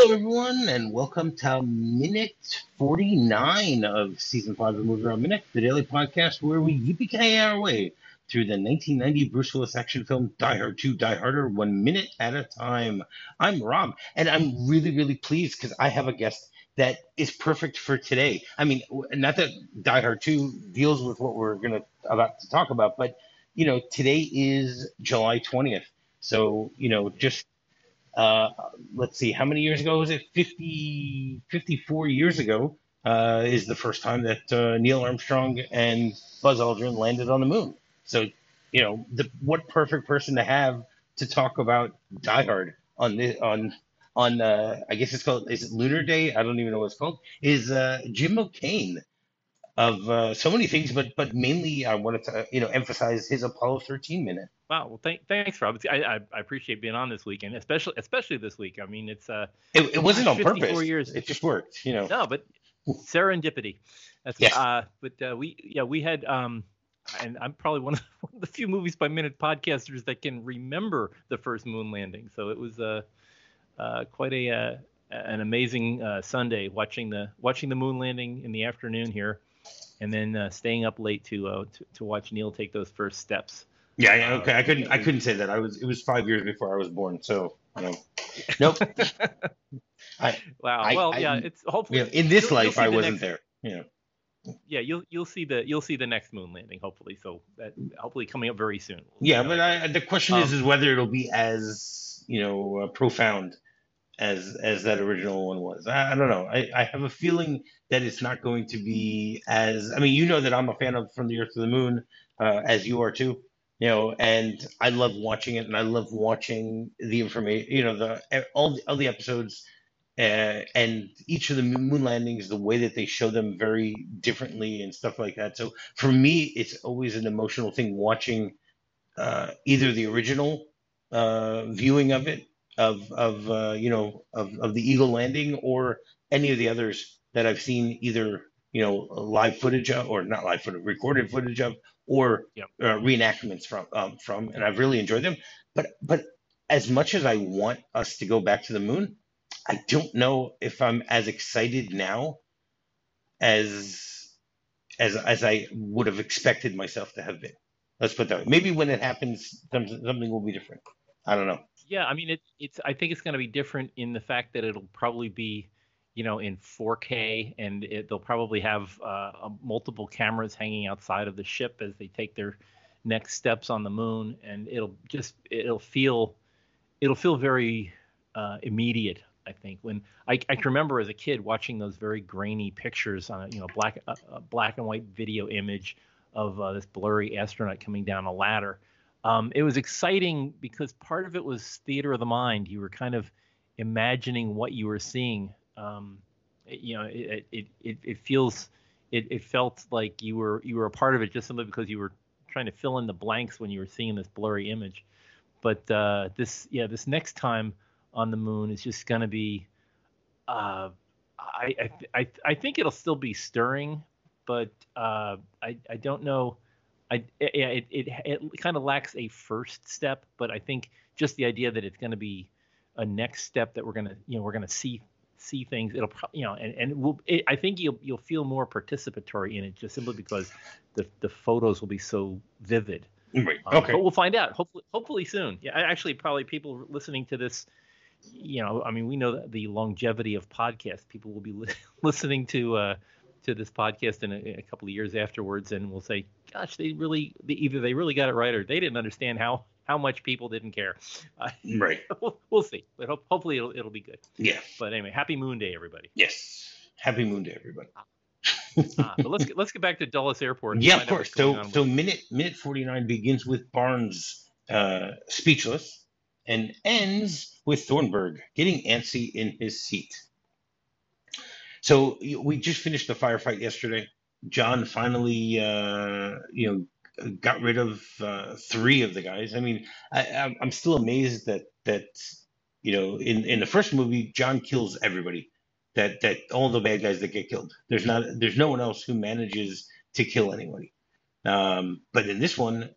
everyone, and welcome to minute 49 of season 5 of Movie Around Minute, the daily podcast where we yippee our way through the 1990 Bruce Willis action film Die Hard 2, Die Harder, 1 minute at a time. I'm Rob, and I'm really, really pleased because I have a guest that is perfect for today. I mean, not that Die Hard 2 deals with what we're about to talk about, but today is July 20th. So, just uh, let's see, how many years ago was it? 54 years ago is the first time that Neil Armstrong and Buzz Aldrin landed on the moon. So, what perfect person to have to talk about Die Hard on I guess it's called, is it Lunar Day? I don't even know what it's called. Is Jim O'Kane of so many things, but mainly I wanted to emphasize his Apollo 13 minute. Wow. Well, thanks, Rob. I appreciate being on this weekend, especially this week. I mean, it's It wasn't on 54 purpose. years. It just worked. No, but serendipity. That's Yeah. we had and I'm probably one of the few movies by minute podcasters that can remember the first moon landing. So it was quite an amazing Sunday watching the moon landing in the afternoon here, and then staying up late to watch Neil take those first steps. Yeah, okay. I couldn't say that. It was 5 years before I was born, so nope. I Wow. I Well, I yeah, it's hopefully in this you'll life see I the wasn't next. there. Yeah, you'll see the next moon landing hopefully. So that hopefully coming up very soon. We'll see Yeah, how but that goes. the question Um, is whether it'll be as profound as that original one was. I don't know. I have a feeling that it's not going to be as. I mean, you know that I'm a fan of From the Earth to the Moon, as you are too. And I love watching it, and I love watching the information. All the episodes, and each of the moon landings, the way that they show them very differently and stuff like that. So for me, it's always an emotional thing watching either the original viewing of it of the Eagle landing, or any of the others that I've seen, either live footage of, or not live footage, recorded footage of, or yeah. reenactments from, and I've really enjoyed them. But as much as I want us to go back to the moon, I don't know if I'm as excited now as as I would have expected myself to have been. Let's put it that way. Maybe when it happens, something will be different. I don't know. Yeah, I mean it's I think it's going to be different in the fact that it'll probably be, in 4K, and they'll probably have multiple cameras hanging outside of the ship as they take their next steps on the moon, and it'll feel very immediate. I think when I can remember as a kid watching those very grainy pictures on a black and white video image of this blurry astronaut coming down a ladder. It was exciting because part of it was theater of the mind. You were kind of imagining what you were seeing. It felt like you were a part of it just simply because you were trying to fill in the blanks when you were seeing this blurry image. But this next time on the moon is just going to be. I think it'll still be stirring, but I don't know. It kind of lacks a first step, but I think just the idea that it's going to be a next step that we're gonna see things. It'll I think you'll feel more participatory in it just simply because the photos will be so vivid. Right. Okay. But we'll find out. Hopefully soon. Yeah, actually, probably people listening to this. I mean, we know that the longevity of podcasts. People will be listening to this podcast in a couple of years afterwards, and we'll say, "Gosh, either they really got it right, or they didn't understand how much people didn't care." Right. We'll see, but hopefully it'll be good. Yeah. But anyway, happy Moon Day, everybody. Yes. Happy Moon Day, everybody. But let's get back to Dulles Airport. And Yeah, find of out course. what's going on So with minute 49 begins with Barnes speechless, and ends with Thornburg getting antsy in his seat. So we just finished the firefight yesterday. John finally, got rid of three of the guys. I mean, I'm still amazed that in the first movie, John kills everybody. That all the bad guys that get killed. There's no one else who manages to kill anybody. But in this one,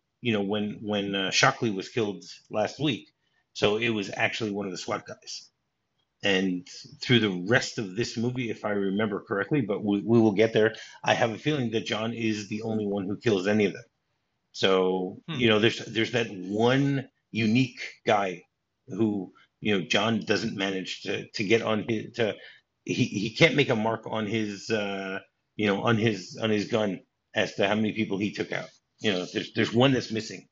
when Shockley was killed last week, so it was actually one of the SWAT guys. And through the rest of this movie, if I remember correctly, but we will get there, I have a feeling that John is the only one who kills any of them. So, Hmm. there's that one unique guy who, John doesn't manage to get on his to he can't make a mark on his on his gun as to how many people he took out. There's one that's missing.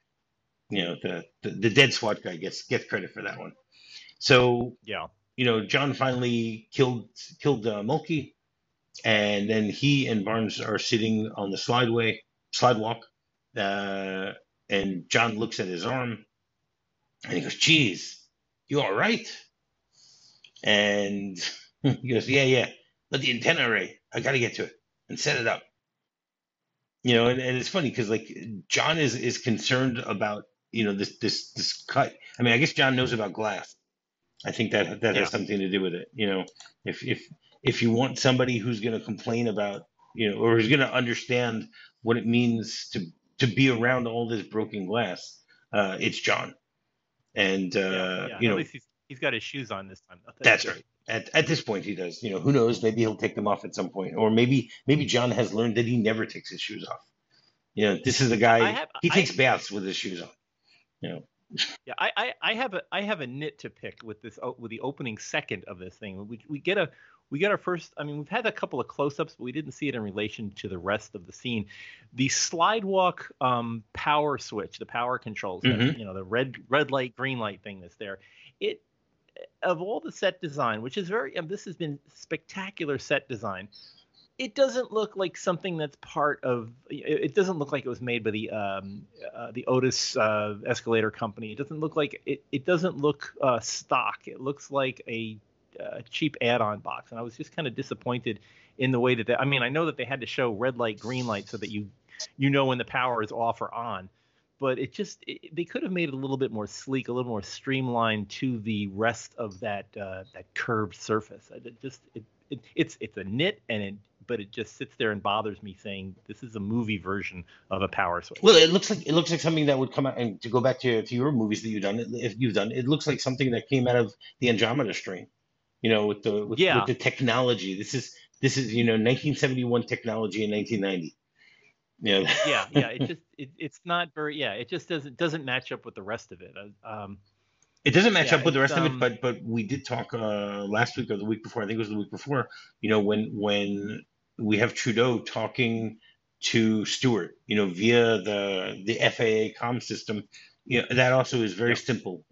The dead SWAT guy gets credit for that one. So, Yeah. John finally killed Mulkey, and then he and Barnes are sitting on the slidewalk, uh, and John looks at his arm, and he goes, "Geez, you all right?" And he goes, "Yeah, yeah. But the antenna array, I got to get to it and set it up." And it's funny because like John is concerned about this cut. I mean, I guess John knows about glass. I think that has Yeah. something to do with it. If you want somebody who's going to complain about, or who's going to understand what it means to be around all this broken glass, it's John. And Yeah. Yeah. At least he's got his shoes on this time. That's that's right. great. At this point, he does. Who knows? Maybe he'll take them off at some point, or maybe John has learned that he never takes his shoes off. This is the Yeah. I guy. have He I takes baths with his shoes on. You know. Yeah, I have a nit to pick with with the opening second of this thing. We get our first. I mean, we've had a couple of close-ups, but we didn't see it in relation to the rest of the scene. The slide walk power switch, the power controls, Hmm. the red light, green light thing that's there. It Of all the set design, which is this has been spectacular set design. It doesn't look like something that's part of. It doesn't look like it was made by the Otis escalator company. It doesn't look like it. It doesn't look stock. It looks like a cheap add-on box, and I was just kind of disappointed in the way that I mean, I know that they had to show red light, green light, so that you know when the power is off or on. But they could have made it a little bit more sleek, a little more streamlined to the rest of that curved surface. It's a nit, but it just sits there and bothers me, saying this is a movie version of a power switch. Well, it looks like something that would come out, and to go back to your movies that you've done, if you've done, it looks like something that came out of the Andromeda Strain. With Yeah, the technology. This is 1971 technology in 1990. You know, yeah. It's not very. Yeah, it just doesn't match up with the rest of it. it doesn't match Yeah, up with the it's rest of it, but we did talk last week or the week before. I think it was the week before. When we have Trudeau talking to Stewart, via the FAA comm system, that also is very Yeah, simple.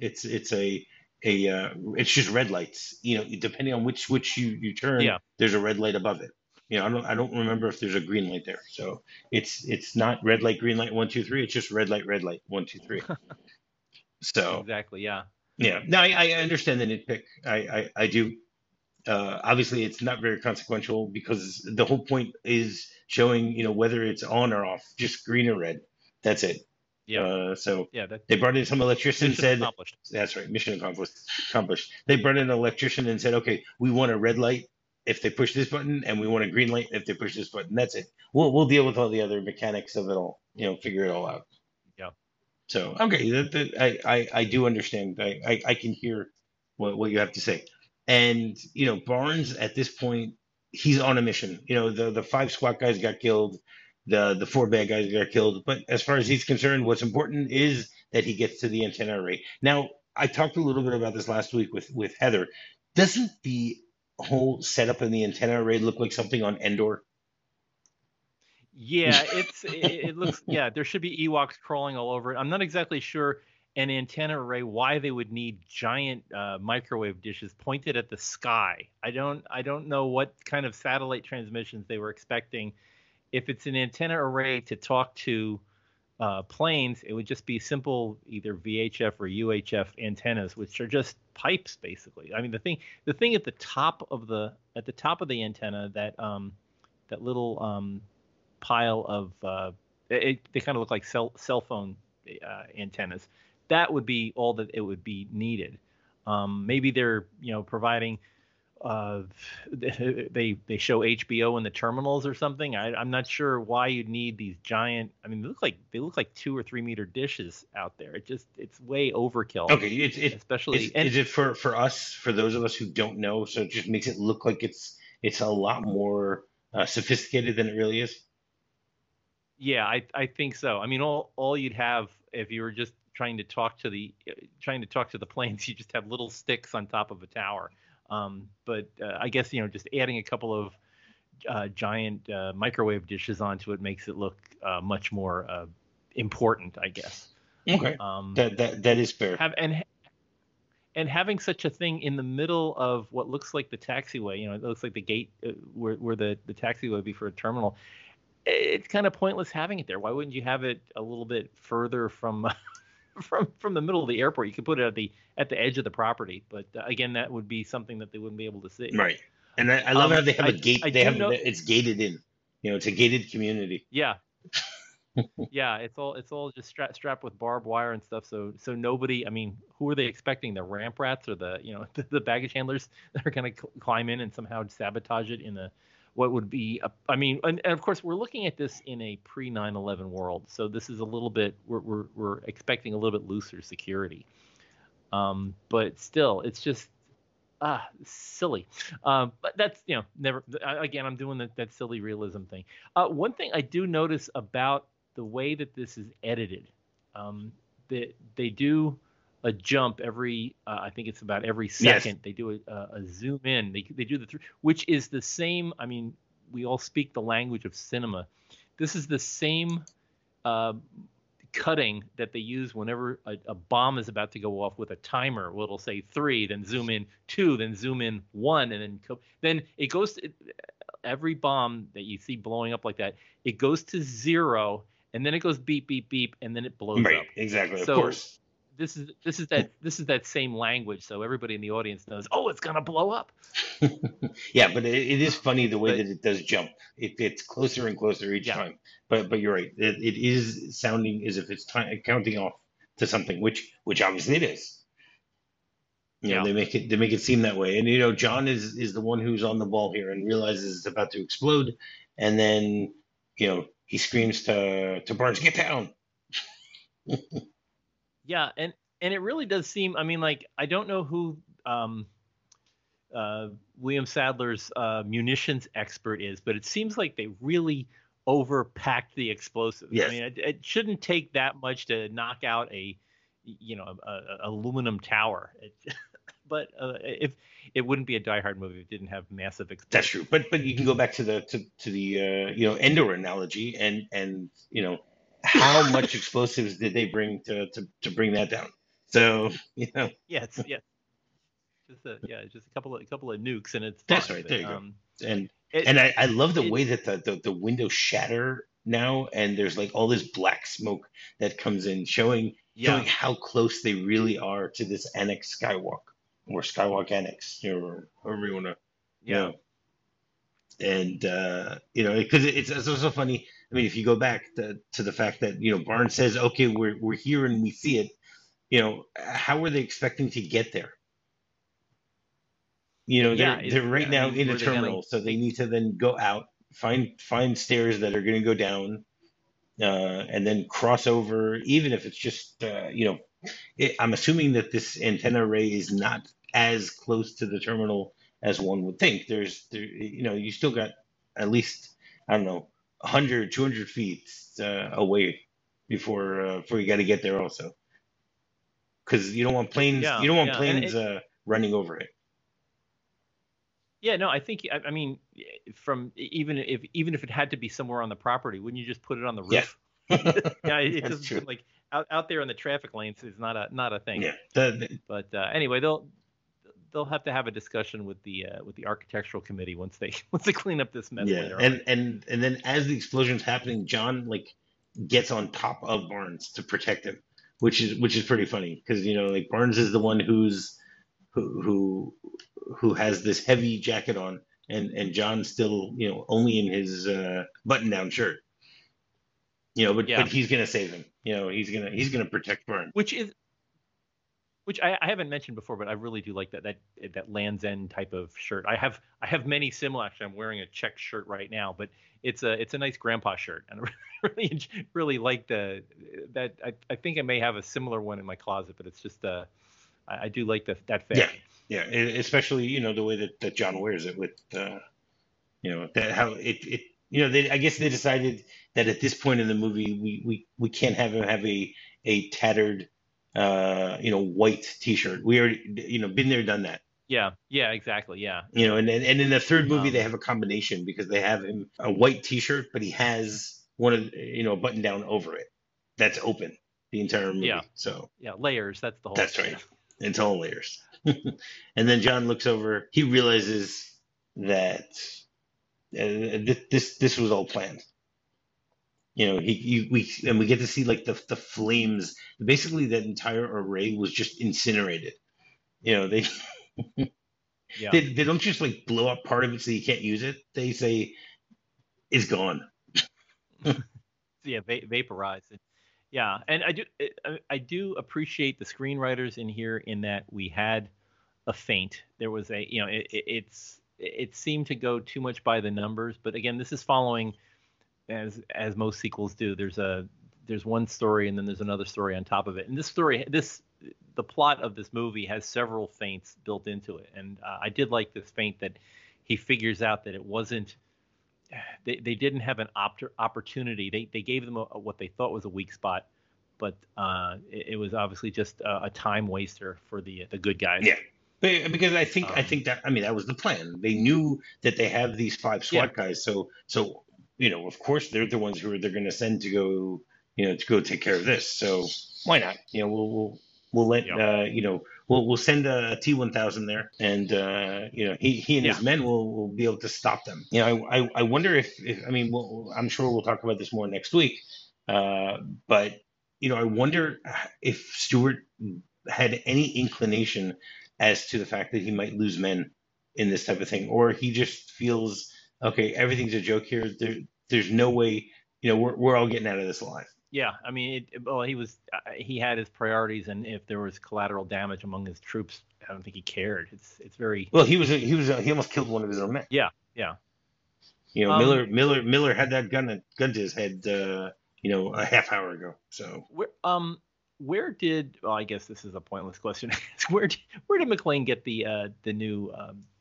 It's just red lights. Depending on which you turn, yeah. there's a red light above it. I don't remember if there's a green light there. So it's not red light, green light, 1, 2, 3. It's just red light, 1, 2, 3. So. Exactly. Yeah. Yeah, no, I understand the nitpick. I do. Obviously, it's not very consequential because the whole point is showing, whether it's on or off, just green or red. That's it. Yeah. So Yeah. That they brought in some electrician and mission said, accomplished. "That's right, mission accomplished." Accomplished. They brought in an electrician and said, "Okay, we want a red light if they push this button, and we want a green light if they push this button. That's it. We'll deal with all the other mechanics of it all. Figure it all out." Yeah. So okay, I do understand. I can hear what you have to say, and Barnes at this point he's on a mission. The five SWAT guys got killed, the four bad guys got killed, but as far as he's concerned, what's important is that he gets to the antenna array. Now I talked a little bit about this last week with Heather. Doesn't the whole setup in the antenna array look like something on Endor? Yeah, it looks yeah, there should be Ewoks crawling all over it. I'm not exactly sure an antenna array why they would need giant microwave dishes pointed at the sky. I don't know what kind of satellite transmissions they were expecting. If it's an antenna array to talk to planes, it would just be simple either VHF or UHF antennas, which are just pipes basically. I mean the thing at the top of the antenna, that little pile of they kind of look like cell phone antennas. That would be all that it would be needed. Maybe they're providing uh, they show HBO in the terminals or something. I'm not sure why you'd need these giant. I mean, they look like 2 or 3 meter dishes out there. It's way overkill, Okay, especially. And is it for us, for those of us who don't know, so it just makes it look like it's a lot more sophisticated than it really is. yeah, I think so. I mean, all you'd have if you were just trying to talk to the planes, you just have little sticks on top of a tower. But I guess just adding a couple of giant microwave dishes onto it makes it look much more important, I guess. Okay, Um, that is fair. have and having such a thing in the middle of what looks like the taxiway, it looks like the gate where the taxiway would be for a terminal. It's kind of pointless having it there. Why wouldn't you have it a little bit further from from the middle of the airport? You could put it at the edge of the property, but again, that would be something that they wouldn't be able to see. Right. And I love how they have a gate. I They do have know. it's gated in. It's a gated community. Yeah, yeah. It's all just strapped with barbed wire and stuff. So nobody. I mean, who are they expecting? The ramp rats or the the baggage handlers that are going to climb in and somehow sabotage it in a what would be I mean, and of course we're looking at this in a pre 9/11 world, so this is a little bit we're expecting a little bit looser security, but still it's just silly. But that's never again I'm doing that silly realism thing. One thing I do notice about the way that this is edited, that they do a jump every I think it's about every Yes. second they do a zoom in. They do which is the same. I mean, we all speak the language of cinema. This is the same uh, cutting that they use whenever a bomb is about to go off with a timer. Well, it'll say three, then zoom in two, then zoom in one, and then it goes to every bomb that you see blowing up like that. It goes to zero, and then it goes beep beep beep, and then it blows Right. up. Exactly. Of So course. this is that same language, so everybody in the audience knows. Oh, it's gonna blow up. Yeah, but it is funny the way But that it does jump. It gets closer and closer each yeah, time. But you're right. It is sounding as if it's counting off to something, which obviously it is. yeah, They make it seem that way. And John is the one who's on the ball here and realizes it's about to explode, and then he screams to Barnes, "Get down!" yeah, and it really does seem. I mean, like I don't know who um, William Sadler's munitions expert is, but it seems like they really overpacked the explosives. I Yes, mean, it shouldn't take that much to knock out a aluminum tower. But if it wouldn't be a Die Hard movie if it didn't have massive that's true. explosives. But you can go back to the Endor analogy, and how much explosives did they bring to bring that down? So Yeah, just a couple of nukes and it's that's fine. right. There But you go. And it and I love the it way that the windows shatter now, and there's like all this black smoke that comes in, showing yeah, how close they really are to this Annex Skywalk, or Skywalk Annex, or however you want to, you yeah, know. And because it's also funny. I mean, if you go back to the fact that Barnes says, "Okay, we're here and we see it," how were they expecting to get there? yeah. They're right I now mean, in a were they gonna? terminal, so they need to then go out, find stairs that are going to go down, and then cross over. Even if it's just, I'm assuming that this antenna array is not as close to the terminal as one would think. You still got at least, I don't know, 100, 200 feet away before you got to get there also, because you Yeah, don't want yeah, and planes running over it. yeah. No, I think. I mean, from even if it had to be somewhere on the property, wouldn't you just put it on the Yeah, roof? Yeah, it that's doesn't true. seem like out there in the traffic lanes is not a thing. Yeah, But anyway, they'll have to have a discussion with the architectural committee once they once they clean up this mess yeah, later on. and then as the explosion's happening, John like gets on top of Barnes to protect him, which is pretty funny because like Barnes is the one who who who has this heavy jacket on, and John's still only in his button down shirt. But Yeah, he's gonna save him. He's gonna protect Barnes. which which I haven't mentioned before, but I really do like that Land's End type of shirt. I have many similar. Actually, I'm wearing a check shirt right now, but it's a nice grandpa shirt, and I really like that. I think I may have a similar one in my closet, but it's just I do like that Yeah, fashion. yeah, especially the way that John wears it with that how it I guess they decided that at this point in the movie we can't have him have a tattered white T-shirt. We already been there, done that. Yeah, yeah, exactly. Yeah, And in the third movie they um, have a combination because they have him a white T-shirt, but he has one of a button down over it that's open the entire yeah, movie. So yeah. Layers. That's the whole. that's right. Yeah, It's all layers. And then John looks over. He realizes that this was all planned. We get to see like the flames. Basically, that entire array was just incinerated. They yeah. they don't just like blow up part of it so you can't use it. They say it's gone. Yeah, vaporized. Yeah, and I do appreciate the screenwriters in here in that we had a feint. There was it seemed to go too much by the numbers, but again, this is following as most sequels do. There's one story and then there's another story on top of it. And the plot of this movie has several feints built into it, and I did like this feint that he figures out that it wasn't they didn't have an opportunity. They gave them what they thought was a weak spot, but it was obviously just a time waster for the good guys. Yeah, because I think that that was the plan. They knew that they have these five Yeah, SWAT guys, so of course they're the ones who they're going to send to go to go take care of this. So why not? We'll let yeah, we'll send a T-1000 there, and he and yeah, his men will be able to stop them. I wonder if I'm sure we'll talk about this more next week, but I wonder if Stewart had any inclination as to the fact that he might lose men in this type of thing, or he just feels okay, everything's a joke here. There's no way, we're all getting out of this alive. yeah. I mean, well, he had his priorities, and if there was collateral damage among his troops, I don't think he cared. It's very. Well, he almost killed one of his own men. Yeah, yeah. Miller Um, Miller had that gun to his head, a half hour ago. So where did? Well, I guess this is a pointless question. Where did McClane get the new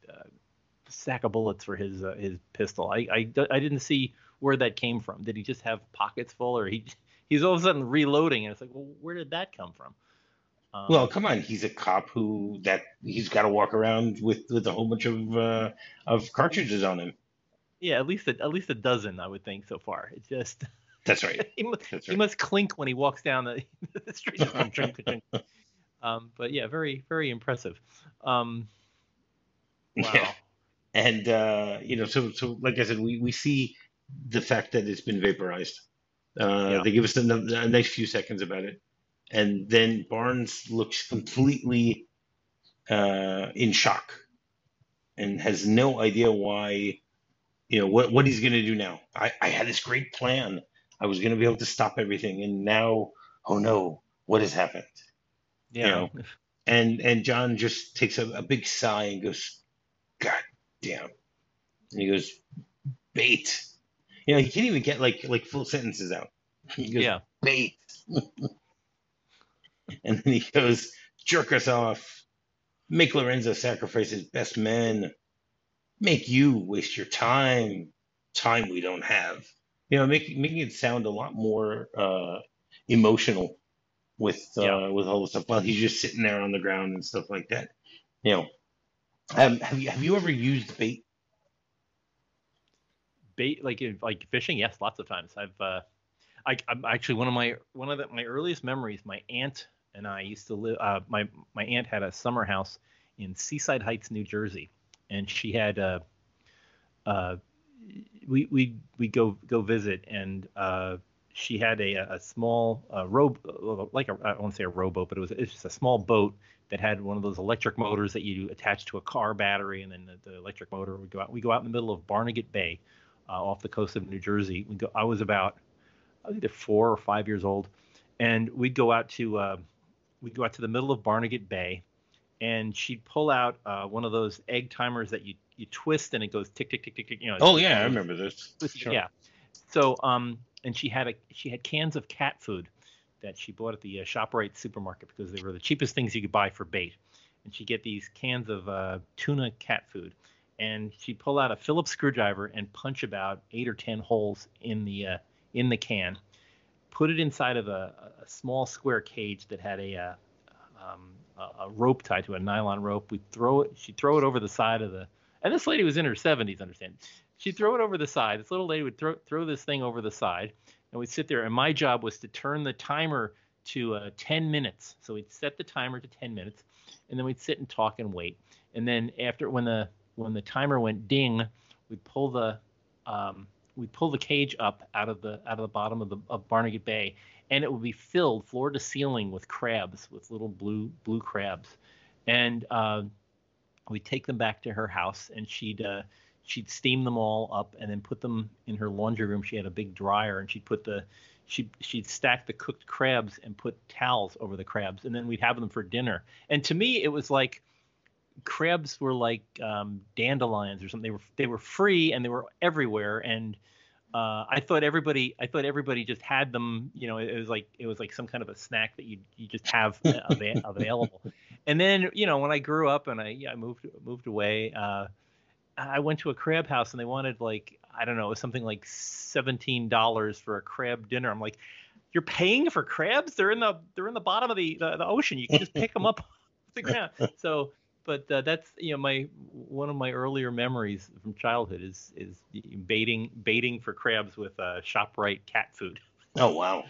sack of bullets for his pistol? I didn't see where that came from. Did he just have pockets full, or he's all of a sudden reloading, and it's like, well, where did that come from? well, come on, he's a cop he's got to walk around with a whole bunch of cartridges on him. Yeah, at least a dozen, I would think so far. It's just That's right. he must, That's he right. must clink when he walks down the street. But yeah, very very impressive. Um, Yeah. wow. And so like I said, we see the fact that it's been vaporized. Yeah. They give us a nice few seconds about it, and then Barnes looks completely in shock and has no idea why. What he's going to do now. I had this great plan. I was going to be able to stop everything, and now, oh no, what has happened? You Yeah. know, and John just takes a big sigh and goes, God damn. And he goes, bait. He can't even get like full sentences out. He goes, Yeah. bait. And then he goes, jerk us off. Make Lorenzo sacrifice his best men. Make you waste your time. Time we don't have. Making it sound a lot more emotional Yeah. with all the stuff while he's just sitting there on the ground and stuff like that. You know, have you ever used bait? Bait like fishing. Yes, lots of times. I'm actually my earliest memories. My aunt and I used to live. My aunt had a summer house in Seaside Heights, New Jersey, and she had uh, we go visit, and she had a small row, like I won't say a rowboat, but it's just a small boat that had one of those electric motors that you attach to a car battery, and then the electric motor would go out. We go out in the middle of Barnegat Bay, off the coast of New Jersey. I was either 4 or 5 years old, and we'd go out to we'd go out to the middle of Barnegat Bay, and she'd pull out one of those egg timers that you twist and it goes tick tick tick tick tick. Oh It's yeah, one I of those remember this. twisted. Sure. Yeah. So and she had cans of cat food that she bought at the ShopRite supermarket because they were the cheapest things you could buy for bait. And she'd get these cans of tuna cat food, and she'd pull out a Phillips screwdriver and punch about 8 or 10 holes in the can, put it inside of a small square cage that had a rope tied to a nylon rope. She'd throw it over the side of the, and this lady was in her 70s, understand. She'd throw it over the side. This little lady would throw this thing over the side, and we'd sit there, and my job was to turn the timer to 10 minutes. So we'd set the timer to 10 minutes, and then we'd sit and talk and wait. And then after, when the timer went ding, we'd pull the cage up out of the bottom of Barnegat Bay, and it would be filled floor to ceiling with crabs, with little blue crabs. And we'd take them back to her house, and she'd steam them all up and then put them in her laundry room. She had a big dryer, and she'd stack the cooked crabs and put towels over the crabs, and then we'd have them for dinner. And to me, it was like crabs were like dandelions or something. They were free and they were everywhere. And I thought everybody just had them. It was like some kind of a snack that you just have available. And then when I grew up and I moved away, I went to a crab house and they wanted, like, I don't know, it was something like $17 for a crab dinner. I'm like, you're paying for crabs? They're in the bottom of the ocean. You can just pick them up off the ground. So, but that's one of my earlier memories from childhood is baiting for crabs with ShopRite cat food. Oh wow.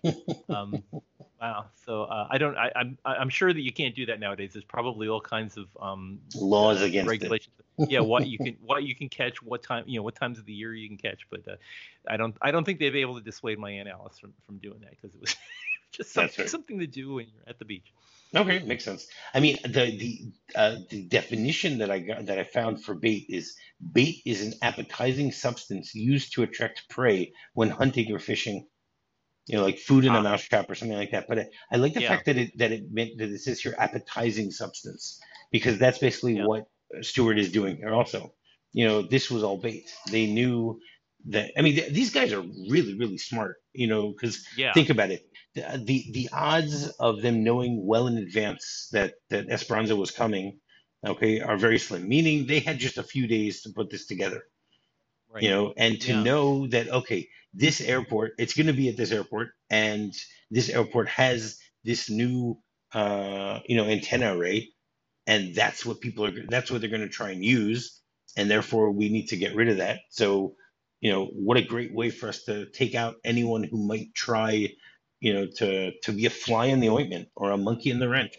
Wow. So I'm sure that you can't do that nowadays. There's probably all kinds of laws against regulations. Yeah, what you can catch, what times of the year you can catch. But I don't think they'd be able to dissuade my Aunt Alice from doing that, because it was just something to do when you're at the beach. Okay, makes sense. I mean, the definition that I found for bait is an appetizing substance used to attract prey when hunting or fishing. Like food in a mousetrap or something like that. But I like the fact that it meant that it says here appetizing substance, because that's basically what Stewart is doing here also. This was all bait. They knew that. I mean, these guys are really, really smart. Because think about it. The odds of them knowing well in advance that Esperanza was coming, okay, are very slim. Meaning they had just a few days to put this together. Right. And to know that, okay, this airport, it's going to be at this airport, and this airport has this new, antenna array, and that's what they're going to try and use, and therefore we need to get rid of that. So, what a great way for us to take out anyone who might try, to be a fly in the ointment or a monkey in the wrench,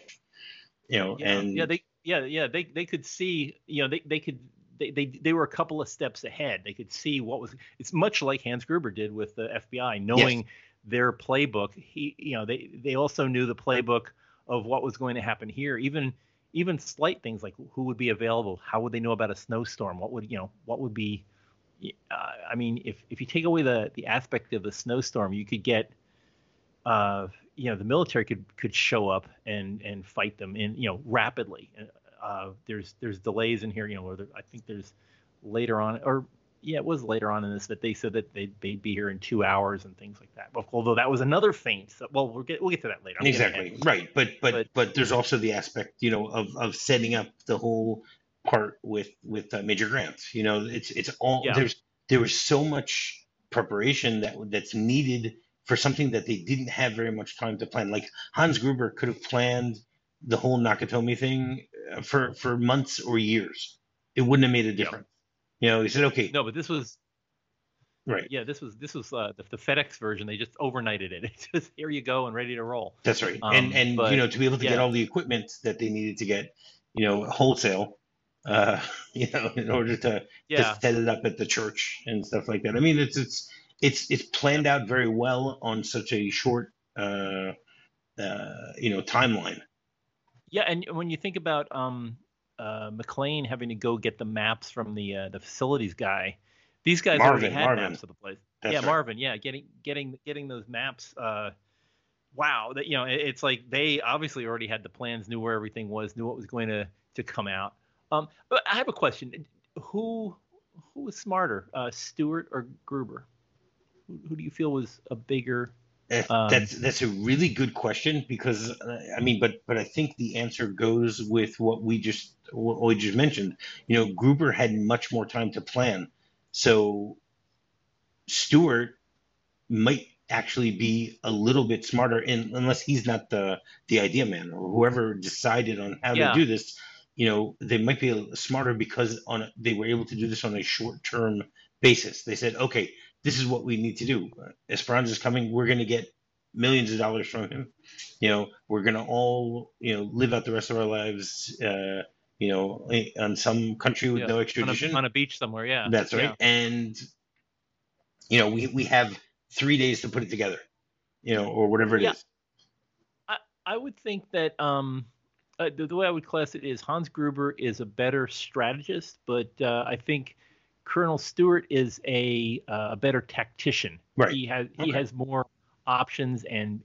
they could see, they were a couple of steps ahead. They could see it's much like Hans Gruber did with the FBI, knowing their playbook. They also knew the playbook of what was going to happen here. Even slight things like who would be available, how would they know about a snowstorm? What would be, I mean, if you take away the aspect of the snowstorm, you could get, the military could show up and fight them rapidly. There's delays in here, I think there's later on, it was later on in this that they said that they'd be here in 2 hours and things like that. Although that was another feint. So, well, we'll get to that later. Exactly. Right. But there's also the aspect, of setting up the whole part with Major Grant. It's all there was so much preparation that's needed for something that they didn't have very much time to plan. Like Hans Gruber could have planned the whole Nakatomi thing for months or years. It wouldn't have made a difference. He said, okay. No, but this was right. Yeah, this was the FedEx version. They just overnighted it. It's just, here you go and ready to roll. That's right. And to be able to get all the equipment that they needed to get, wholesale, in order to set it up at the church and stuff like that. I mean, it's planned out very well on such a short, timeline. Yeah, and when you think about McLean having to go get the maps from the facilities guy, these guys already had maps of the place. That's right. Marvin. Yeah, getting those maps wow, that it's like they obviously already had the plans, knew where everything was, knew what was going to come out. But I have a question: who who was smarter, Stewart or Gruber? Who do you feel was a bigger? Um, That's a really good question because I mean, but I think the answer goes with what we just mentioned. Gruber had much more time to plan, so Stewart might actually be a little bit smarter, unless he's not the idea man or whoever decided on how to yeah, do this. They might be smarter because they were able to do this on a short term basis. They said, okay, this is what we need to do. Esperanza's coming. We're going to get millions of dollars from him. We're going to all live out the rest of our lives. On some country with yeah, no on a extradition. beach somewhere. Yeah, That's right. yeah. And we have 3 days to put it together, or whatever it Yeah, is. I I would think that the way I would class it is Hans Gruber is a better strategist, but I think Colonel Stewart is a better tactician. Right. He Okay. has more options, and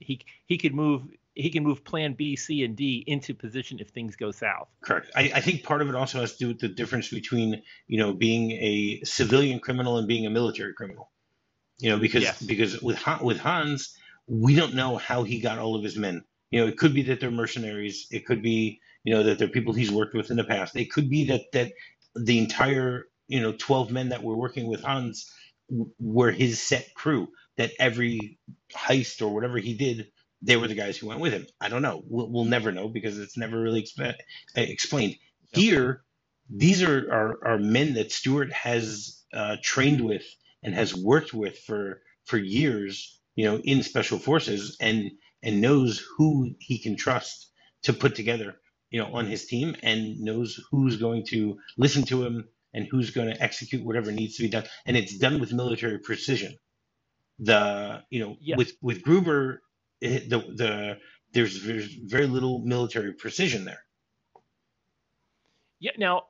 he can move Plan B, C, and D into position if things go south. Correct. I think part of it also has to do with the difference between, being a civilian criminal and being a military criminal. Because Yes. with Hans, we don't know how he got all of his men. It could be that they're mercenaries. It could be, that they're people he's worked with in the past. It could be that the entire, 12 men that were working with Hans were his set crew. That every heist or whatever he did, they were the guys who went with him. I don't know. We'll never know because it's never really explained. Yep. Here, these are men that Stewart has trained with and has worked with for years, in special forces, and knows who he can trust to put together, on his team, and knows who's going to listen to him and who's going to execute whatever needs to be done, and it's done with military precision. Yeah. With Gruber, there's very little military precision there. Yeah. Now,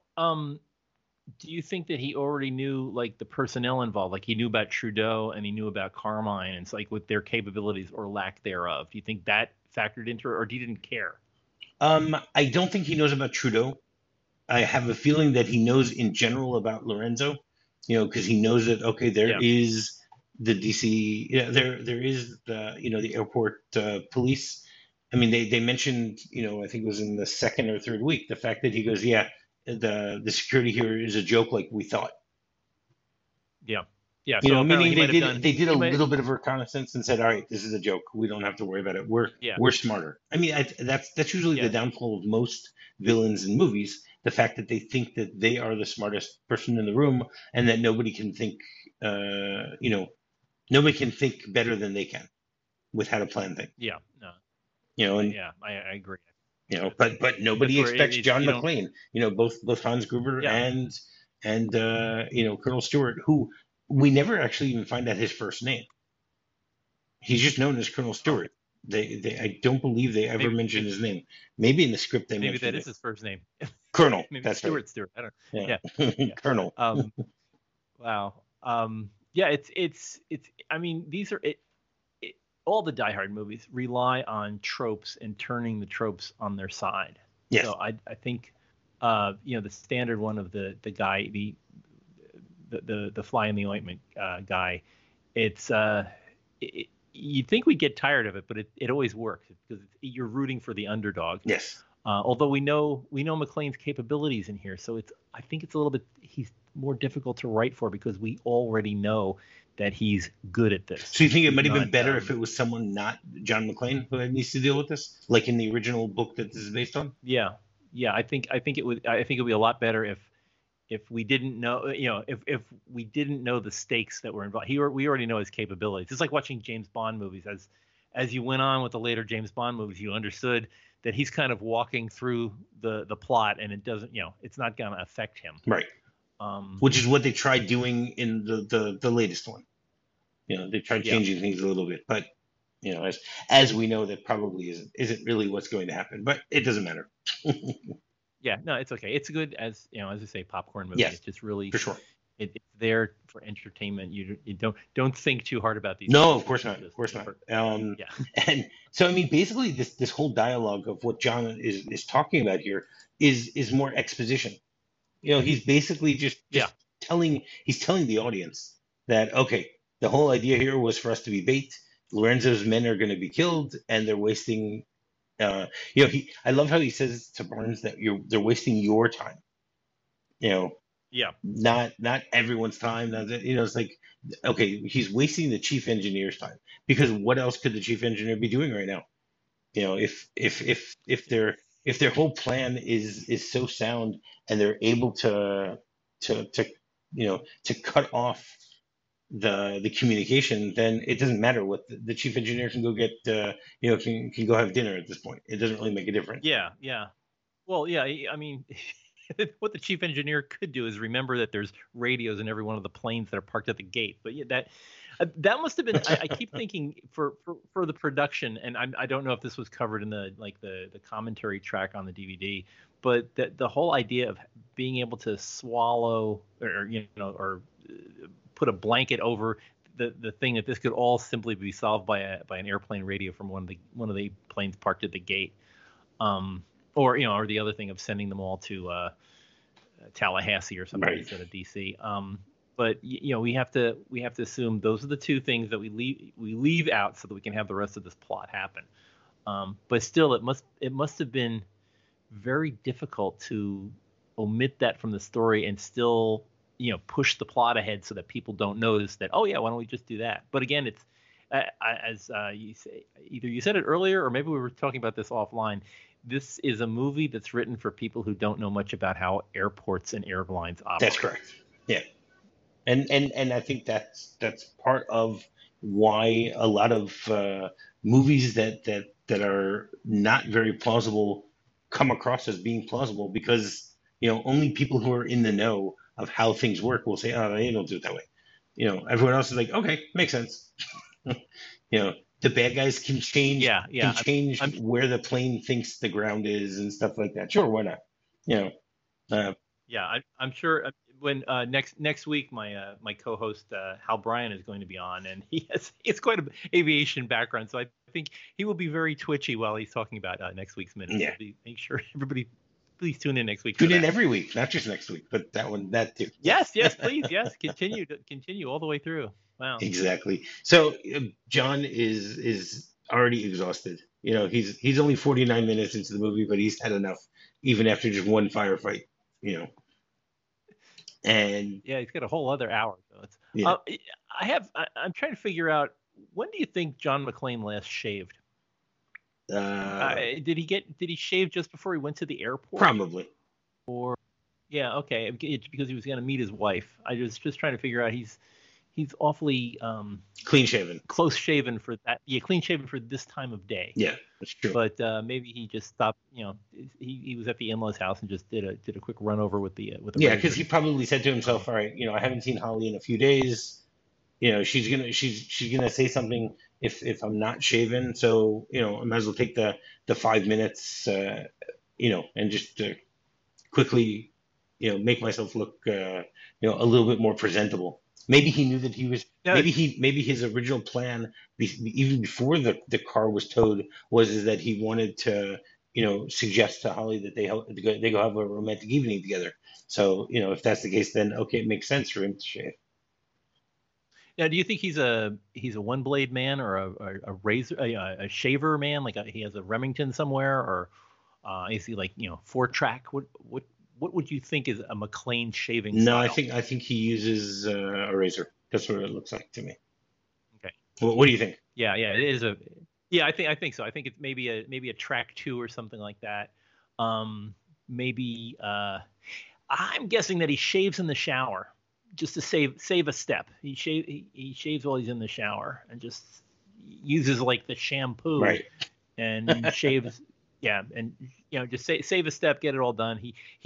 do you think that he already knew like the personnel involved? Like he knew about Trudeau and he knew about Carmine, and it's like with their capabilities or lack thereof. Do you think that factored into it, or he didn't care? I don't think he knows about Trudeau. I have a feeling that he knows in general about Lorenzo, because he knows that, okay, there Yeah. is the DC, there is the airport police. I mean, they mentioned, I think it was in the second or third week, the fact that he goes, yeah, the security here is a joke, like we thought. Yeah. Yeah. So apparently Meaning he might have done. they did a He might. little bit of reconnaissance and said, all right, this is a joke. We don't have to worry about it. We're Yeah. we're smarter. I mean, that's usually the Yes. downfall of most villains in movies. The fact that they think that they are the smartest person in the room, and that uh, you know, nobody can think better than they can with how to plan things. Yeah. No. And Yeah. I agree. but That's nobody where expects it's John you don't. McClane. Both Hans Gruber Yeah. and Colonel Stewart, who we never actually even find out his first name. He's just known as Colonel Okay. Stewart. I don't believe they ever Maybe mentioned his name. Maybe in the script they maybe that mentioned is it. his first name. Colonel. Maybe That's right. Stewart. I don't. Yeah. Yeah. Yeah. Colonel. Wow. Yeah. It's. I mean, these are all the Die Hard movies rely on tropes and turning the tropes on their side. Yes. So I think the standard one of the guy the fly in the ointment guy, it's you'd think we'd get tired of it, but it always works because you're rooting for the underdog. Yes. Although we know McClane's capabilities in here, so I think it's a little bit he's more difficult to write for because we already know that he's good at this. So you think it might have been Not, better if it was someone not John McClane who needs to deal with this, like in the original book that this is based on? Yeah, yeah. I think it would be a lot better if we didn't know, if we didn't know the stakes that were involved. We already know his capabilities. It's like watching James Bond movies. As you went on with the later James Bond movies, you understood that he's kind of walking through the plot, and it doesn't, it's not going to affect him. Right. Which is what they tried doing in the latest one. They tried changing things a little bit, but as we know, that probably isn't really what's going to happen. But it doesn't matter. Yeah, no, it's okay. It's good as I say, popcorn movie. Yes, It's just really for sure. It's there for entertainment. You don't think too hard about these No, things. of course They're not. Of just course not. yeah. And so, I mean, basically, this whole dialogue of what John is talking about here is more exposition. He's basically Yeah. just telling the audience that, okay, the whole idea here was for us to be bait. Lorenzo's men are going to be killed, and they're wasting. I love how he says to Barnes that they're wasting your time. You know, Yeah. not everyone's time. It's like, okay, he's wasting the chief engineer's time, because what else could the chief engineer be doing right now? If their whole plan is so sound, and they're able to cut off the communication, then it doesn't matter what the chief engineer can go get. Can go have dinner at this point. It doesn't really make a difference. Yeah. Yeah. Well, yeah. I mean, what the chief engineer could do is remember that there's radios in every one of the planes that are parked at the gate. But yeah, that must have been. I keep thinking for the production, and I don't know if this was covered in the commentary track on the DVD, but the whole idea of being able to swallow or put a blanket over the thing, that this could all simply be solved by an airplane radio from one of the planes parked at the gate. Or the other thing of sending them all to Tallahassee or something Right. instead of DC. But we have to assume those are the two things that we leave out so that we can have the rest of this plot happen. But still, it must have been very difficult to omit that from the story and still push the plot ahead so that people don't notice that. Oh yeah, why don't we just do that? But again, it's as you say, either you said it earlier or maybe we were talking about this offline. This is a movie that's written for people who don't know much about how airports and airlines operate. That's correct. Yeah, and I think that's part of why a lot of movies that are not very plausible come across as being plausible, because only people who are in the know of how things work will say, "Oh, they don't do it that way." Everyone else is like, "Okay, makes sense." The bad guys can change where the plane thinks the ground is and stuff like that. Sure, why not? Yeah, I'm sure when next week my co-host Hal Bryan is going to be on, and it's quite an aviation background, so I think he will be very twitchy while he's talking about next week's minute. Yeah. So make sure everybody please tune in next week. Tune in every week, not just next week, but that too. Yes, please, yes, continue all the way through. Wow. Exactly. So John is already exhausted. He's only 49 minutes into the movie, but he's had enough, even after just one firefight. And yeah, he's got a whole other hour. So yeah. I'm trying to figure out, when do you think John McClane last shaved? Did he shave just before he went to the airport? Probably. Or yeah, okay, it's because he was going to meet his wife. I was just trying to figure out, he's awfully clean shaven, close shaven for that. Yeah, clean shaven for this time of day. Yeah, that's true. But maybe he just stopped. He was at the in-laws house and just did a quick run over with the yeah, because he probably said to himself, all right, I haven't seen Holly in a few days. She's gonna say something if I'm not shaven, so I might as well take the 5 minutes, and just quickly make myself look a little bit more presentable. Maybe he knew that he was. No, maybe his original plan, even before the car was towed, is that he wanted to, suggest to Holly that they go have a romantic evening together. So, if that's the case, then okay, it makes sense for him to shave. Now, do you think he's a one blade man, or a razor, a shaver man? Like he has a Remington somewhere, or is he like 4-track? What would you think is a McClane shaving style? No, I think he uses a razor. That's what it looks like to me. Okay. What do you think? Yeah, it is a. Yeah, I think so. I think it's maybe a track 2 or something like that. Maybe I'm guessing that he shaves in the shower just to save a step. He shaves while he's in the shower and just uses like the shampoo, right, and shaves. Yeah, and just save a step, get it all done. He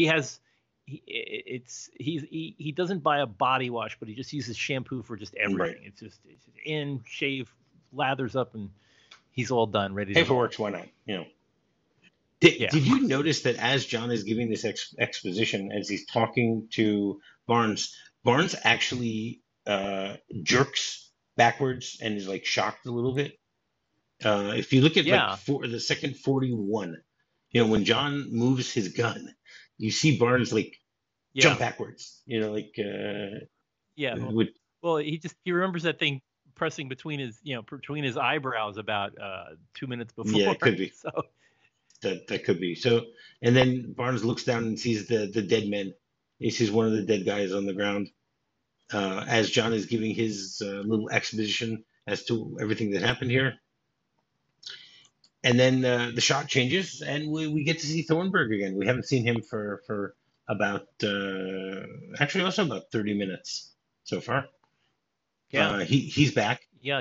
doesn't buy a body wash, but he just uses shampoo for just everything. Right. It's just in, shave, lathers up, and he's all done, ready to go. If it works, why not? Did you notice that as John is giving this exposition, as he's talking to Barnes, Barnes actually jerks backwards and is like shocked a little bit. If you look at like Yeah, the second 41, when John moves his gun, you see Barnes like jump yeah, backwards. Like yeah. with Well, he remembers that thing pressing between his between his eyebrows about 2 minutes yeah, before. it could be So that could be so. And then Barnes looks down and sees the dead men. He sees one of the dead guys on the ground as John is giving his little exposition as to everything that happened here. And then the shot changes, and we get to see Thornburg again. We haven't seen him for about actually also about 30 minutes so far. yeah, He's back. yeah,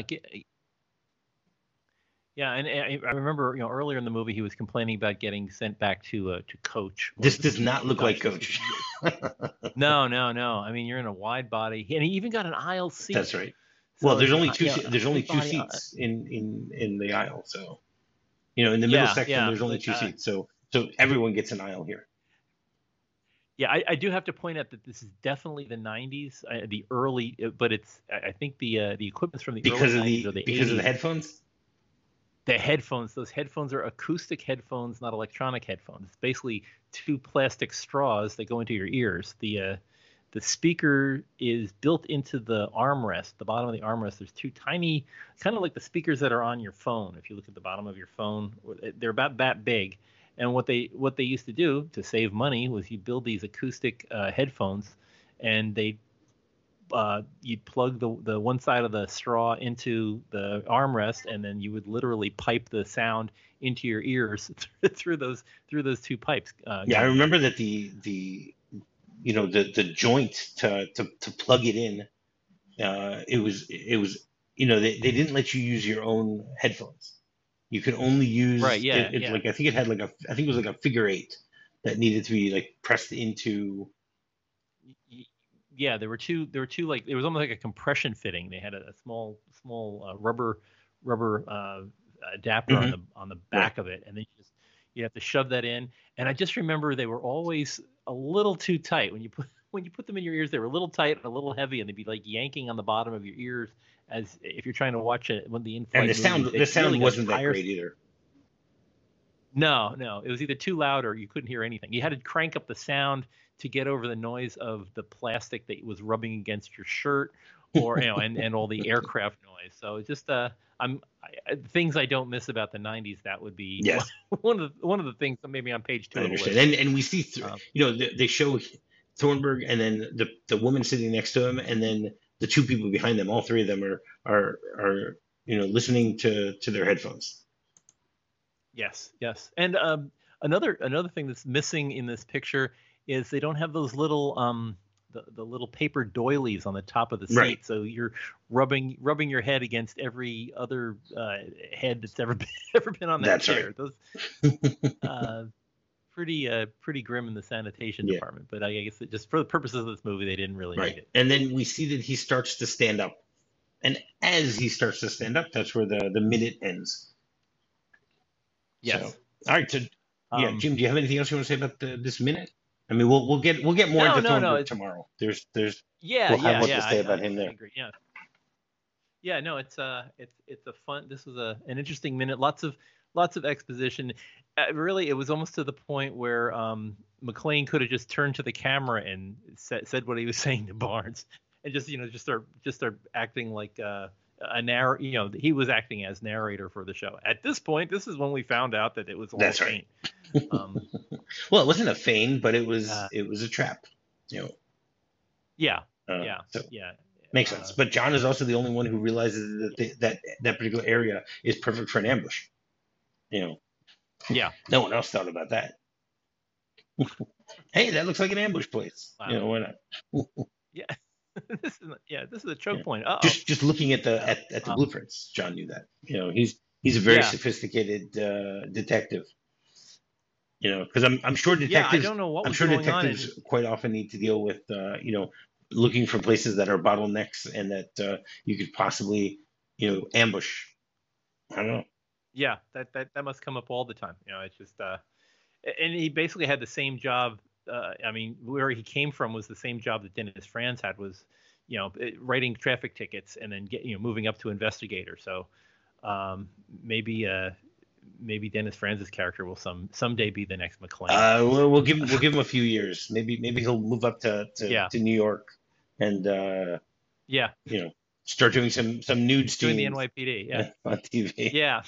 yeah. And I remember earlier in the movie he was complaining about getting sent back to coach. Or This does not look like gosh, this was Coach. no, no, no. I mean, you're in a wide body, and he even got an aisle seat. That's right. Well, So there's only wide two body. seats in the aisle. So in the middle Yeah, section yeah, there's only but two seats. So everyone gets an aisle here yeah, I do have to point out that this is definitely the '90s, the early, but I think the equipment's from the early '90s or the because of the '80s. headphones. The headphones, those headphones are acoustic headphones, not electronic headphones. It's basically two plastic straws that go into your ears. The speaker is built into the armrest, the bottom of the armrest. There's two tiny, kind of like the speakers that are on your phone. If you look at the bottom of your phone, they're about that big. And what they used to do to save money was you build these acoustic headphones, and you'd plug the one side of the straw into the armrest, and then you would literally pipe the sound into your ears through those two pipes Yeah, I going in. remember that the joint to plug it in. It was they didn't let you use your own headphones. You could only Right? use Yeah, it yeah. like I think it had like I think it was like a figure eight that needed to be like pressed into. Yeah, there were two like it was almost like a compression fitting. They had a small rubber adapter on Mhm. the Right. back of it, and then you have to shove that in. And I just remember they were always a little too tight when you put when you put them in your ears. They were a little tight and a little heavy, and they'd be like yanking on the bottom of your ears as if you're trying to watch it one of the And in-flight movies. the They sound really got wasn't that great tiresome. either. No, no, it was either too loud or you couldn't hear anything. You had to crank up the sound to get over the noise of the plastic that was rubbing against your shirt, or and all the aircraft noise. So it's just things I don't miss about the '90s. That would be Yes, one of the things that maybe on page I two of the understand. list. And we see Um, they show Thornburg and then the woman sitting next to him, and then the two people behind them. All three of them are listening to their headphones. yes, yes, and another thing that's missing in this picture is they don't have those little the little paper doilies on the top of the Right. seat, so you're rubbing your head against every other head that's ever been ever been on that That's right. chair. Those uh, pretty grim in the sanitation Yeah. department, but I guess just for the purposes of this movie, they didn't really Right. need it. And then we see that he starts to stand up. And as he starts to stand up, that's where the minute ends. So, Yes. all right. So, yeah, Um, Jim, do you have anything else you want to say about this minute? I mean, we'll get more no, into no, no. Thornburg tomorrow. Yeah, We'll have yeah, what to yeah. say about I him there. agree. Yeah. Yeah, no, it's a fun. This was an interesting minute. Lots of exposition. Really, it was almost to the point where McClane could have just turned to the camera and said what he was saying to Barnes, and just start acting like a narr. He was acting as narrator for the show. At this point, this is when we found out that it was all a That's right. feint. Um, Well, it wasn't a feign, but uh, it was a trap. You yeah, yeah, so yeah. makes sense. Uh, But John is also the only one who realizes that particular area is perfect for an ambush. You know, yeah. no one else thought about that. Hey, that looks like an ambush place. Wow. Why not? Yeah. This is a choke Yeah. point. Uh oh. Just looking at the Yeah. at the blueprints, John knew that. He's a very Yeah. sophisticated detective. Because I'm sure Yeah, I don't know what was going on. detectives quite often need to deal with looking for places that are bottlenecks and that you could possibly ambush. I don't know. Yeah, that must come up all the time. It's just and he basically had the same job I mean, where he came from was the same job that Dennis Franz had, was, writing traffic tickets and then moving up to investigator. So um, maybe maybe Dennis Franz's character will someday be the next McClane. We'll give him a few years. Maybe he'll move up Yeah, to New York and yeah, you know start doing some nude doing the scenes NYPD. Yeah, on TV, yeah,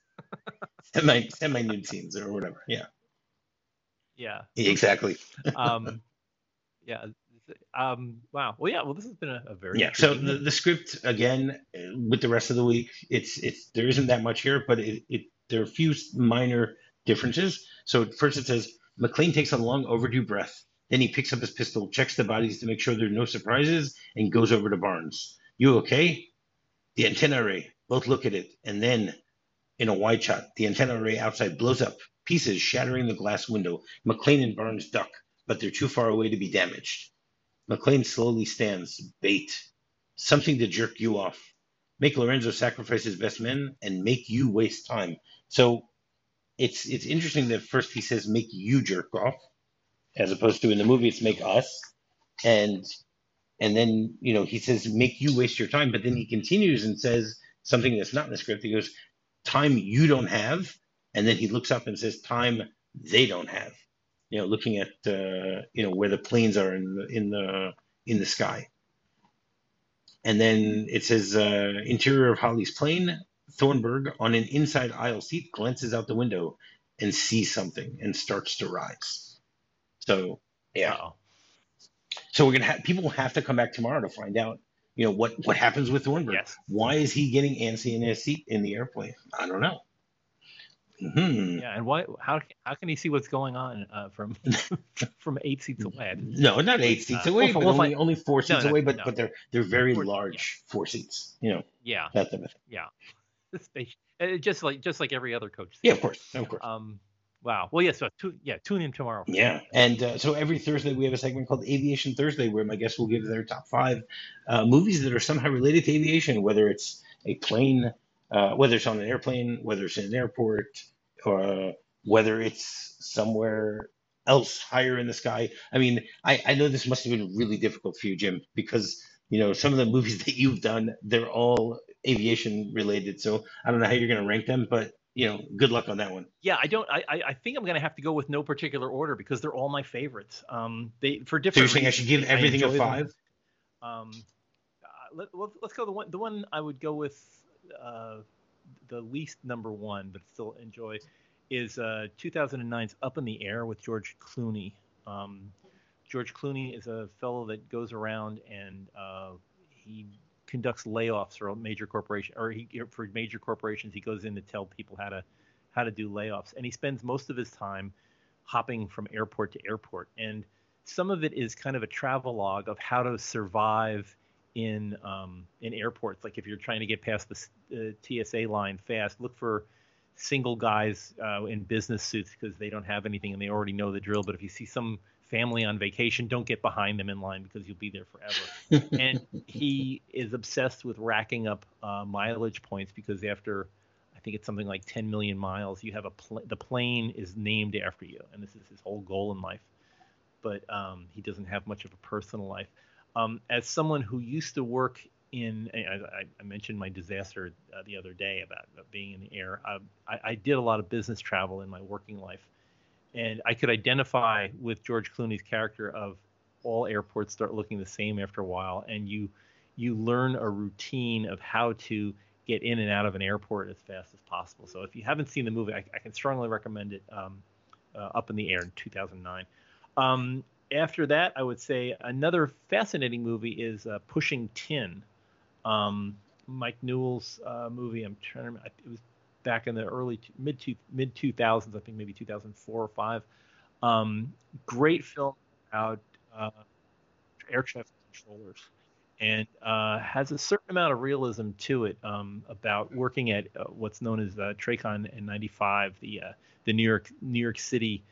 semi nude scenes or whatever. Yeah, yeah. Okay. exactly. Um, yeah. Wow. Well, yeah. Well, this has been a very Yeah. So intriguing the script again with the rest of the week, it's there isn't that much here, but it there are a few minor differences. So first it says McLean takes a long overdue breath. Then he picks up his pistol, checks the bodies to make sure there are no surprises, and goes over to Barnes. You okay? The antenna array. Both look at it, and then in a wide shot, the antenna array outside blows up, pieces shattering the glass window. McLean and Barnes duck, but they're too far away to be damaged. McLean slowly stands. Bait. Something to jerk you off. Make Lorenzo sacrifice his best men and make you waste time. So it's interesting that first he says make you jerk off, as opposed to in the movie it's make us. And and then he says make you waste your time, but then he continues and says something that's not in the script. He goes, time you don't have, and then he looks up and says time they don't have. Looking at where the planes are in the sky. And then it says interior of Holly's plane. Thornburg on an inside aisle seat glances out the window and sees something and starts to rise. So yeah. Uh-oh. So we're gonna have people have to come back tomorrow to find out what happens with Thornburg. Yes. Why is he getting antsy in his seat in the airplane? I don't know. Yeah, and why? How can he see what's going on from from 8 seats away? No, not 8 seats away, but only 4 seats away. But No. but they're very large 4 seats. Yeah. That type of thing. Yeah. Just like every other coach. Yeah, of course. Wow. Well, yes. So tune in tomorrow. Yeah, and so every Thursday we have a segment called Aviation Thursday, where my guests will give their top 5 movies that are somehow related to aviation, whether it's a plane, whether it's on an airplane, whether it's in an airport, or whether it's somewhere else higher in the sky. I mean, I know this must have been really difficult for you, Jim, because some of the movies that you've done, they're all aviation related. So I don't know how you're going to rank them, but good luck on that one. Yeah, I think I'm going to have to go with no particular order because they're all my favorites. They for different. So you're saying I should give everything a 5? Let's go the one I would go with the least number 1, but still enjoy, is 2009's Up in the Air with George Clooney. George Clooney is a fellow that goes around and he conducts layoffs for major corporations, for major corporations. He goes in to tell people how to do layoffs, and he spends most of his time hopping from airport to airport. And some of it is kind of a travelogue of how to survive in airports. Like if you're trying to get past the TSA line fast, look for single guys in business suits because they don't have anything and they already know the drill. But if you see some family on vacation, don't get behind them in line because you'll be there forever. And he is obsessed with racking up mileage points because after, I think it's something like 10 million miles, you have the plane is named after you, and this is his whole goal in life. But he doesn't have much of a personal life. As someone who used to work I mentioned my disaster the other day about being in the air. I did a lot of business travel in my working life. And I could identify with George Clooney's character of all airports start looking the same after a while, and you learn a routine of how to get in and out of an airport as fast as possible. So if you haven't seen the movie, I can strongly recommend it. Up in the Air in 2009. After that, I would say another fascinating movie is Pushing Tin, Mike Newell's movie. I'm trying to remember. It was back in the mid 2000s, I think maybe 2004 or 5. Great film about air traffic controllers, and has a certain amount of realism to it about working at what's known as TRACON N95, the New York City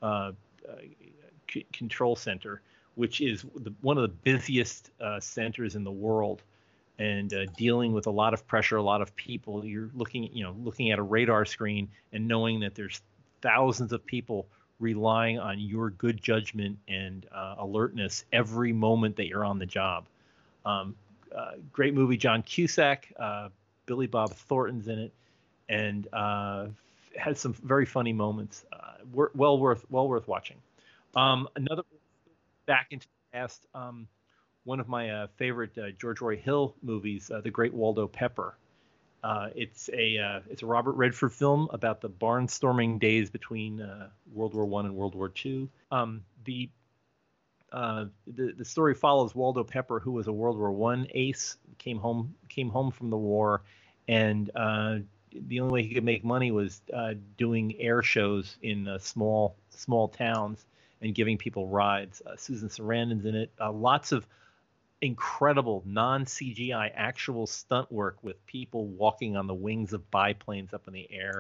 control center, which is one of the busiest centers in the world. And dealing with a lot of pressure, a lot of people. You're looking at a radar screen and knowing that there's thousands of people relying on your good judgment and alertness every moment that you're on the job. Great movie. John Cusack, Billy Bob Thornton's in it, and had some very funny moments. Well worth watching. Another back into the past. One of my favorite George Roy Hill movies, The Great Waldo Pepper. It's a Robert Redford film about the barnstorming days between World War I and World War II. The story follows Waldo Pepper, who was a World War I ace, came home from the war, and the only way he could make money was doing air shows in small towns and giving people rides. Susan Sarandon's in it. Lots of incredible non-CGI actual stunt work with people walking on the wings of biplanes up in the air.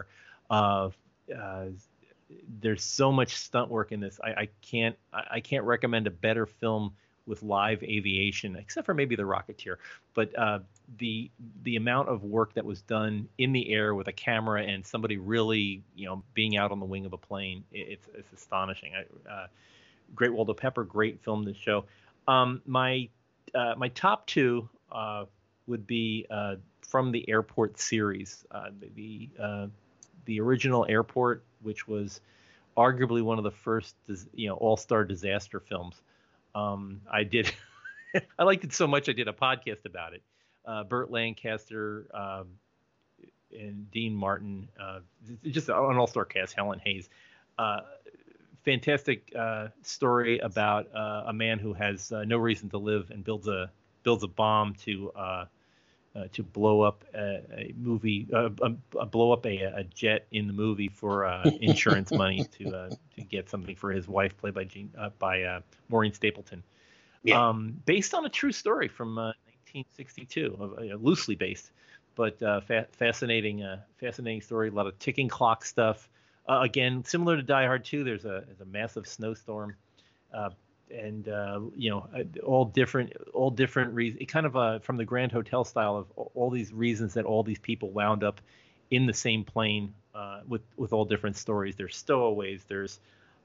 There's so much stunt work in this. I can't recommend a better film with live aviation, except for maybe The Rocketeer. But the amount of work that was done in the air with a camera and somebody really, being out on the wing of a plane, it's astonishing. Great Waldo Pepper, great film to show. My top two would be from the Airport series. The original Airport, which was arguably one of the first, all-star disaster films. I liked it so much I did a podcast about it. Burt Lancaster and Dean Martin, just an all-star cast. Helen Hayes. Fantastic story about a man who has no reason to live and builds a bomb to blow up a jet in the movie for insurance money to get something for his wife, played by Maureen Stapleton. Yeah. Based on a true story from 1962, loosely based, but fascinating story. A lot of ticking clock stuff. Again, similar to Die Hard 2, there's a massive snowstorm, and all different reasons. It kind of from the Grand Hotel style of all these reasons that all these people wound up in the same plane with all different stories. There's stowaways. There's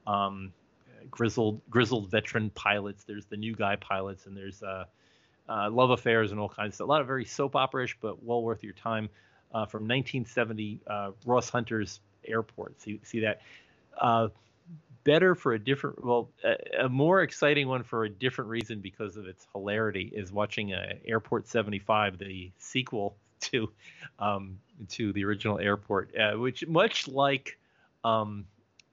grizzled veteran pilots. There's the new guy pilots, and there's love affairs and all kinds of stuff. A lot of very soap opera-ish, but well worth your time. From 1970, Ross Hunter's Airport. See that. Better for a more exciting one for a different reason because of its hilarity is watching Airport 75, the sequel to the original Airport, which much like Die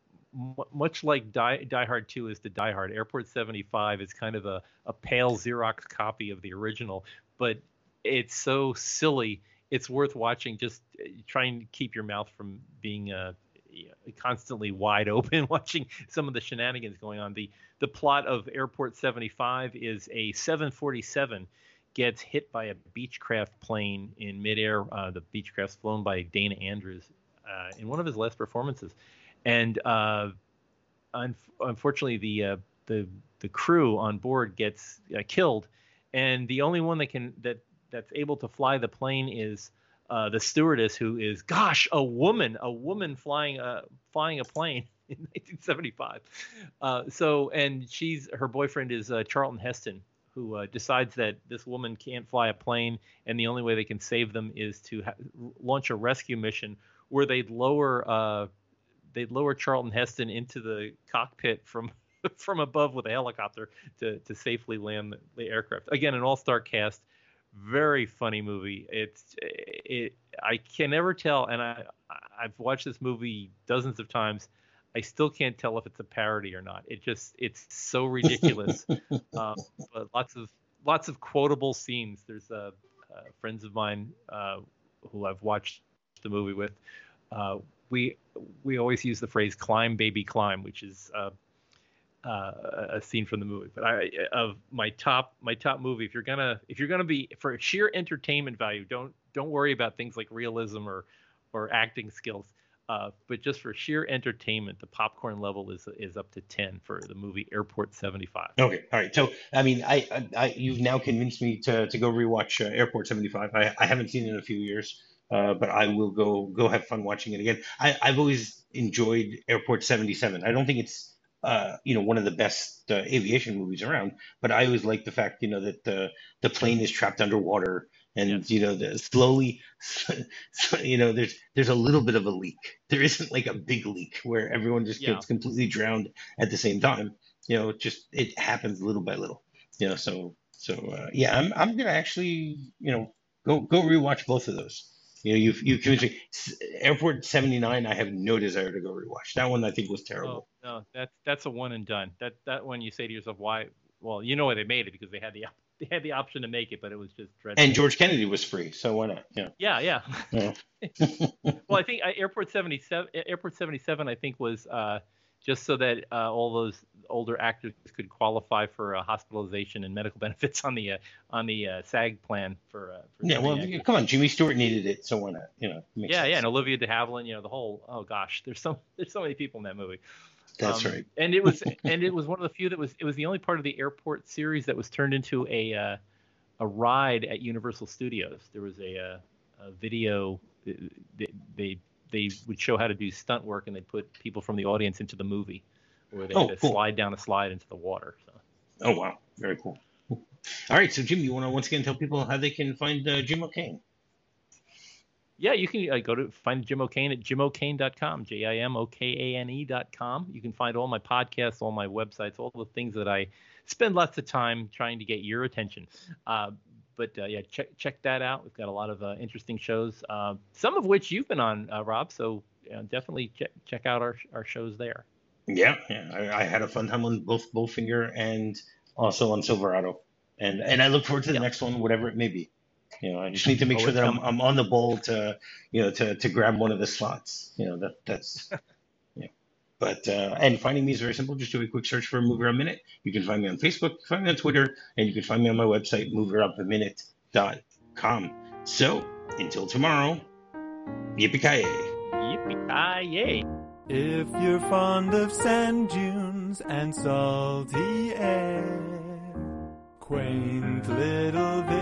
Hard 2 is to Die Hard. Airport 75 is kind of a pale Xerox copy of the original, but it's so silly. It's worth watching. Just trying to keep your mouth from being constantly wide open, watching some of the shenanigans going on. The plot of Airport 75 is a 747 gets hit by a Beechcraft plane in midair. The Beechcraft's flown by Dana Andrews in one of his last performances, and unfortunately the crew on board gets killed, and the only one that's able to fly the plane is the stewardess, who is, a woman flying a plane in 1975. And her boyfriend is Charlton Heston, who decides that this woman can't fly a plane, and the only way they can save them is to launch a rescue mission where they'd lower Charlton Heston into the cockpit from above with a helicopter to safely land the aircraft. Again, an all-star cast. Very funny movie. I can never tell, and I've watched this movie dozens of times. I still can't tell if it's a parody or not. It's so ridiculous. But lots of quotable scenes. There's friends of mine who I've watched the movie with. We always use the phrase "climb, baby, climb," which is a scene from the movie. But of my top movie, if you're gonna be for sheer entertainment value, don't worry about things like realism or acting skills. But just for sheer entertainment, the popcorn level is up to 10 for the movie Airport 75. Okay, all right. So I mean, I you've now convinced me to go rewatch Airport 75. I haven't seen it in a few years. but I will go have fun watching it again. I've always enjoyed Airport 77. I don't think it's one of the best aviation movies around, but I always like the fact that the plane is trapped underwater, and Yes. slowly, there's a little bit of a leak. There isn't like a big leak where everyone just Yeah. gets completely drowned at the same time. It happens little by little. Yeah, I'm gonna actually go rewatch both of those. You convinced me. Airport 79. I have no desire to go rewatch that one. I think was Oh terrible. no, that's a one and done. That one you say to yourself, why? Well, you know why they made it, because they had the option to make it, but it was just And dreadful. George Kennedy was free, so why not? Yeah, yeah. Yeah. Well, I think Airport 77, I think, was just so that all those older actors could qualify for hospitalization and medical benefits on the SAG plan for Yeah. Well, screen actors. come on, Jimmy Stewart needed it, so why not? It makes Yeah, yeah, sense. and Olivia de Havilland, the whole, oh gosh, there's so many people in that movie. That's right. And it was one of the few it was the only part of the airport series that was turned into a ride at Universal Studios. There was a video. They would show how to do stunt work, and they put people from the audience into the movie, where they had Oh, to cool. slide down a slide into the water. So Oh, wow. Very cool. All right. So, Jim, you want to once again tell people how they can find Jim O'Kane? yeah, you can go to find Jim O'Kane at jimokane.com, JIMOKANE.com. You can find all my podcasts, all my websites, all the things that I spend lots of time trying to get your attention. But yeah, check that out. We've got a lot of interesting shows, some of which you've been on, Rob. So definitely check out our shows there. Yeah. I had a fun time on both Bowfinger and also on Silverado, and I look forward to the Yeah. next one, whatever it may be. I just need to make Oh, sure it's that coming. I'm on the ball to grab one of the slots. That's. Yeah. But and finding me is very simple. Just do a quick search for Move Around Minute. You can find me on Facebook, find me on Twitter, and you can find me on my website, movearoundtheminute.com. So until tomorrow, yippee-ki-yay. Yippee-ki-yay. If you're fond of sand dunes and salty air, quaint little